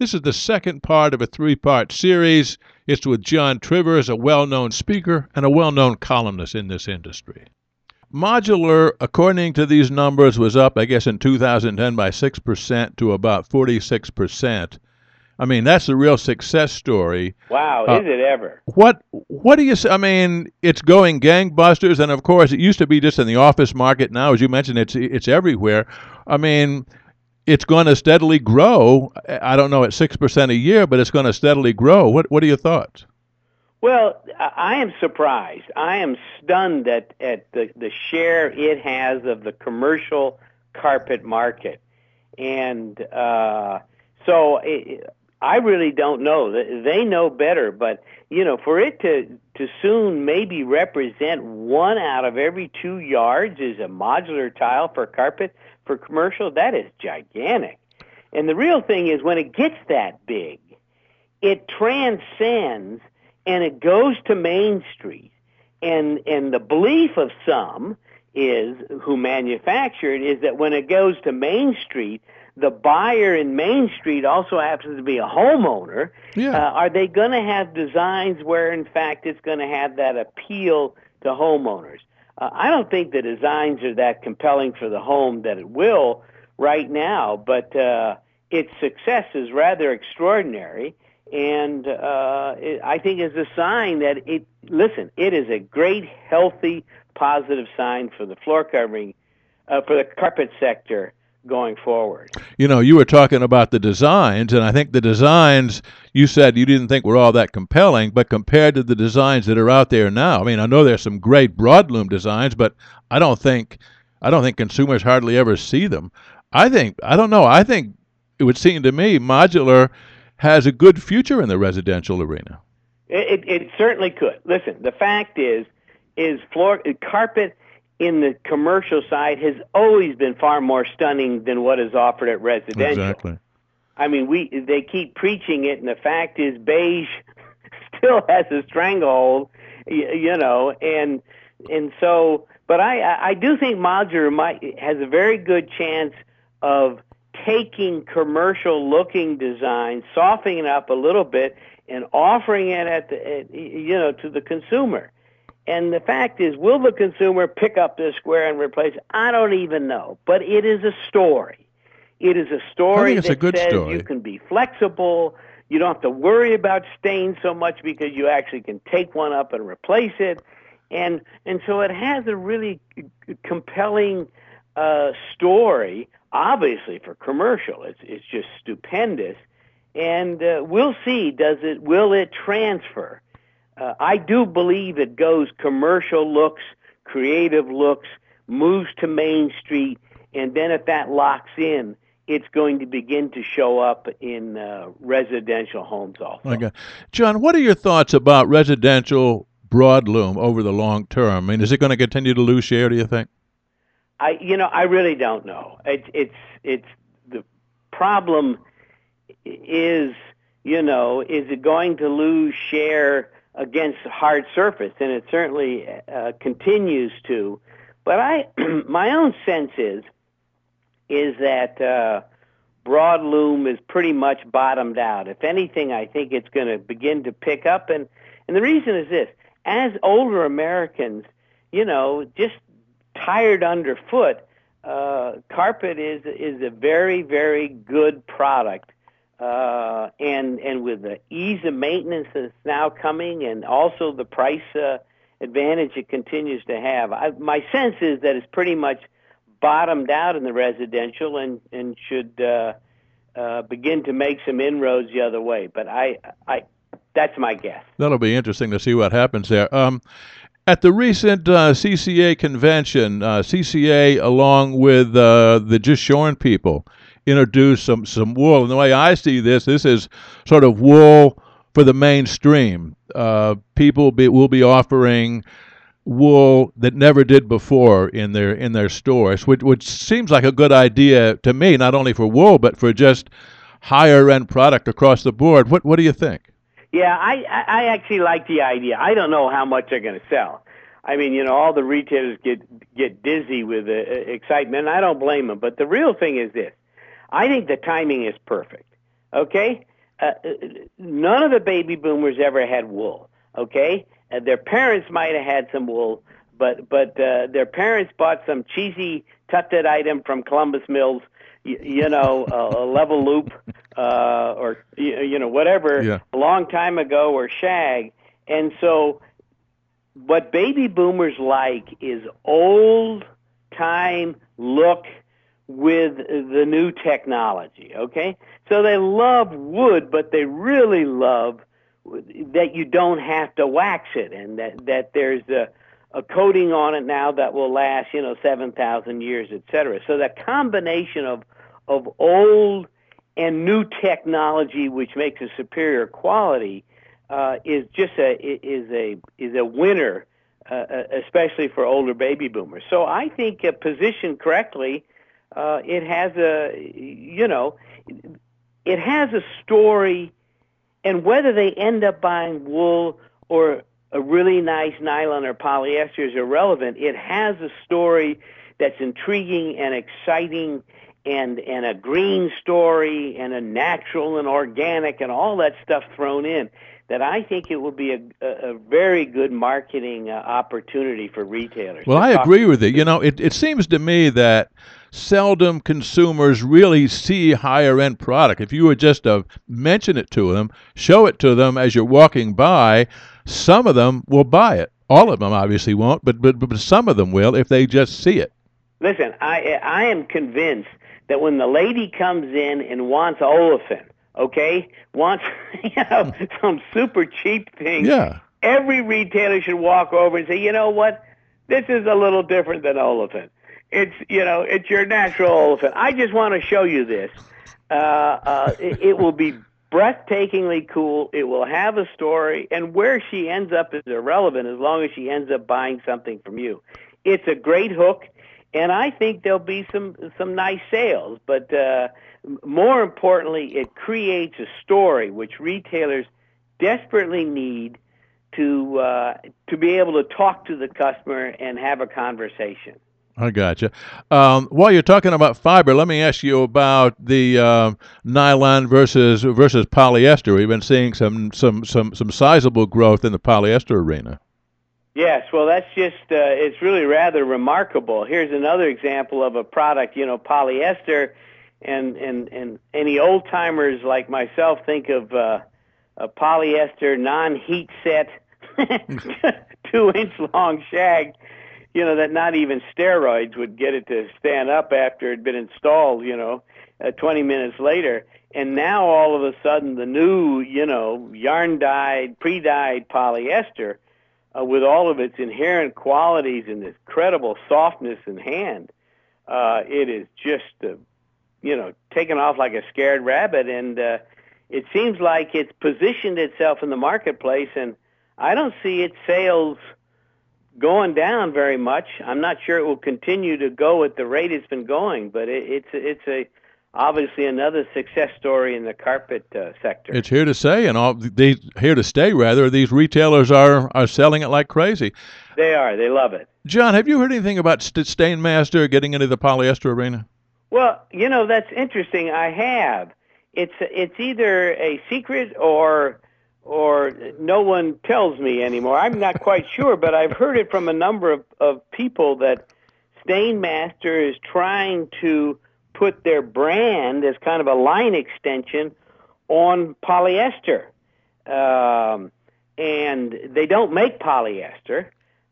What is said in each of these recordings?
This is the second part of a three-part series. It's with John Trivers, a well-known speaker and a well-known columnist in this industry. Modular, according to these numbers, was up, I guess, in 2010 by 6% to about 46%. I mean, that's a real success story. Wow, is it ever? What do you say? I mean, it's going gangbusters, and of course, it used to be just in the office market. Now, as you mentioned, it's everywhere. I mean, it's going to steadily grow. I don't know at 6% a year, but it's going to steadily grow. What are your thoughts? Well, I am surprised. I am stunned at the share it has of the commercial carpet market, and I really don't know. They know better, but for it to soon maybe represent 1 out of every 2 yards is a modular tile for carpet for commercial, that is gigantic. And the real thing is when it gets that big, it transcends and it goes to Main Street. And the belief of some is who manufacture it is that when it goes to Main Street, the buyer in Main Street also happens to be a homeowner. Yeah. Are they going to have designs where, in fact, it's going to have that appeal to homeowners? I don't think the designs are that compelling for the home that it will right now, but its success is rather extraordinary, and I think is a sign that it is a great, healthy, positive sign for the floor covering, for the carpet sector going forward. You were talking about the designs, and I think the designs you said you didn't think were all that compelling, but compared to the designs that are out there now, I mean, I know there's some great broadloom designs, but I don't think consumers hardly ever see them. I don't know. I think it would seem to me modular has a good future in the residential arena. It certainly could. Listen, the fact is carpet in the commercial side has always been far more stunning than what is offered at residential. Exactly. I mean, they keep preaching it, and the fact is beige still has a stranglehold, and so. But I do think modular has a very good chance of taking commercial-looking design, softening it up a little bit, and offering it to the consumer. And the fact is, will the consumer pick up this square and replace it? I don't even know. But it is a story. It is a story that says you can be flexible. You don't have to worry about stains so much because you actually can take one up and replace it. And so it has a really compelling story, obviously, for commercial. It's just stupendous. And we'll see, will it transfer? I do believe it goes commercial looks, creative looks, moves to Main Street, and then if that locks in, it's going to begin to show up in residential homes also. Okay. John, what are your thoughts about residential broadloom over the long term? I mean, is it going to continue to lose share, do you think? I really don't know. It's the problem is, is it going to lose share against hard surface, and it certainly continues to. But my own sense is that broadloom is pretty much bottomed out. If anything, I think it's going to begin to pick up, and the reason is this: as older Americans, just tired underfoot, carpet is a very, very good product. And with the ease of maintenance that's now coming, and also the price advantage it continues to have, my sense is that it's pretty much bottomed out in the residential and should begin to make some inroads the other way. But that's my guess. That'll be interesting to see what happens there. At the recent CCA convention, CCA, along with the Just Shorn people, introduce some wool. And the way I see this is sort of wool for the mainstream. People will be offering wool that never did before in their stores, which seems like a good idea to me, not only for wool, but for just higher end product across the board. What do you think? Yeah, I actually like the idea. I don't know how much they're going to sell. I mean, all the retailers get dizzy with excitement, and I don't blame them. But the real thing is this. I think the timing is perfect, okay? none of the baby boomers ever had wool. Okay, their parents might have had some wool, but their parents bought some cheesy tut-tut item from Columbus Mills, a level loop, or whatever, Yeah. a long time ago, or shag. And so what baby boomers like is old time look with the new technology, okay? So they love wood, but they really love that you don't have to wax it, and that there's a coating on it now that will last, 7,000 years, et cetera. So that combination of old and new technology, which makes a superior quality, is a winner, especially for older baby boomers. So I think, positioned correctly, it has a story, and whether they end up buying wool or a really nice nylon or polyester is irrelevant. It has a story that's intriguing and exciting, and a green story and a natural and organic and all that stuff thrown in, that I think it will be a very good marketing opportunity for retailers. Well, I agree with you. It seems to me that seldom consumers really see higher end product. If you were just to mention it to them, show it to them as you're walking by, some of them will buy it. All of them obviously won't, but some of them will if they just see it. Listen, I am convinced that when the lady comes in and wants olefin, wants some super cheap thing, Yeah. every retailer should walk over and say, you know what, this is a little different than olefin. It's your natural olefin. I just want to show you this. It will be breathtakingly cool. It will have a story, and where she ends up is irrelevant as long as she ends up buying something from you. It's a great hook, and I think there'll be some nice sales. But more importantly, it creates a story which retailers desperately need to be able to talk to the customer and have a conversation. I gotcha. While you're talking about fiber, let me ask you about the nylon versus polyester. We've been seeing some sizable growth in the polyester arena. Yes, well, that's just it's really rather remarkable. Here's another example of a product, polyester, and any old timers like myself think of a polyester non-heat set 2-inch long shag, that not even steroids would get it to stand up after it had been installed, 20 minutes later. And now all of a sudden the new, yarn-dyed, pre-dyed polyester, with all of its inherent qualities and this incredible softness in hand, it is just, taken off like a scared rabbit. And it seems like it's positioned itself in the marketplace, and I don't see its sales going down very much. I'm not sure it will continue to go at the rate it's been going, but it's obviously another success story in the carpet sector. It's here to stay, here to stay. Rather, these retailers are selling it like crazy. They are. They love it. John, have you heard anything about Stainmaster getting into the polyester arena? Well, that's interesting. I have. It's either a secret or no one tells me anymore. I'm not quite sure, but I've heard it from a number of people that Stainmaster is trying to put their brand as kind of a line extension on polyester. And they don't make polyester.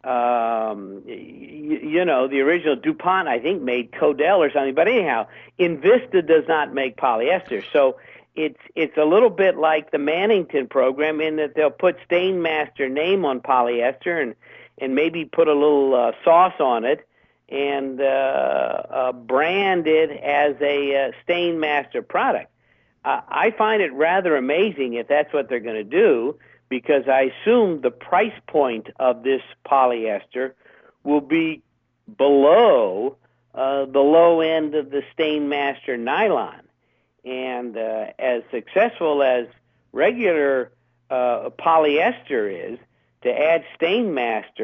The original DuPont, I think, made Codell or something. But anyhow, Invista does not make polyester. So it's a little bit like the Mannington program in that they'll put Stainmaster name on polyester and maybe put a little sauce on it and brand it as a Stainmaster product. I find it rather amazing if that's what they're going to do, because I assume the price point of this polyester will be below the low end of the Stainmaster nylon. And as successful as regular polyester is, to add Stainmaster,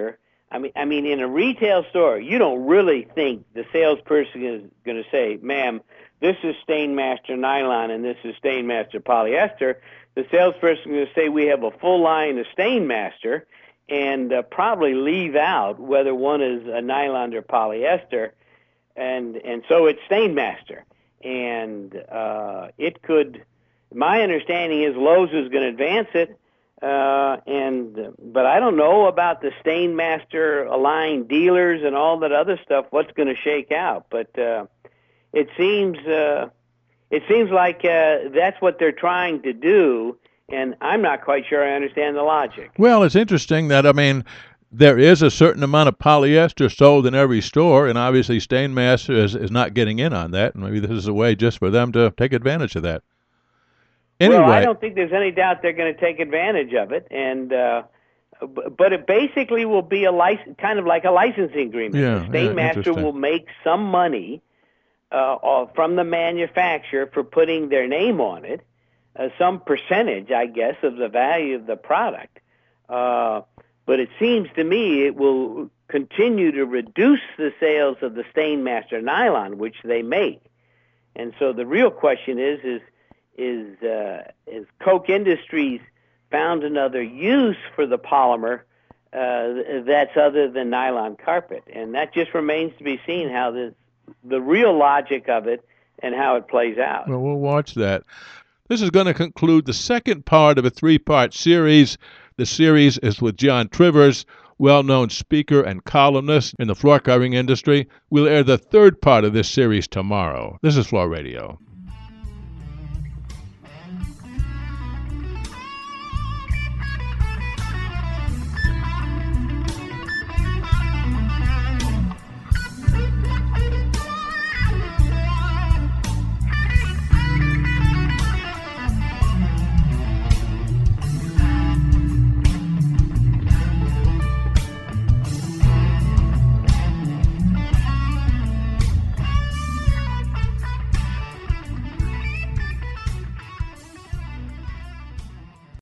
I mean, in a retail store, you don't really think the salesperson is going to say, "Ma'am, this is Stainmaster nylon and this is Stainmaster polyester." The salesperson is going to say, "We have a full line of Stainmaster," and probably leave out whether one is a nylon or polyester, and so it's Stainmaster, and it could. My understanding is Lowe's is going to advance it. But I don't know about the Stainmaster aligned dealers and all that other stuff. What's going to shake out? But it seems like that's what they're trying to do, and I'm not quite sure I understand the logic. Well, it's interesting that, I mean, there is a certain amount of polyester sold in every store, and obviously Stainmaster is not getting in on that. And maybe this is a way just for them to take advantage of that. Anyway. Well, I don't think there's any doubt they're going to take advantage of it, and but it basically will be kind of like a licensing agreement. Yeah, Stainmaster will make some money from the manufacturer for putting their name on it, some percentage, I guess, of the value of the product. But it seems to me it will continue to reduce the sales of the Stainmaster nylon, which they make. And so the real question is Koch Industries found another use for the polymer that's other than nylon carpet? And that just remains to be seen how the real logic of it and how it plays out. Well, we'll watch that. This is going to conclude the second part of a three-part series. The series is with John Trivers, well-known speaker and columnist in the floor covering industry. We'll air the third part of this series tomorrow. This is Floor Radio.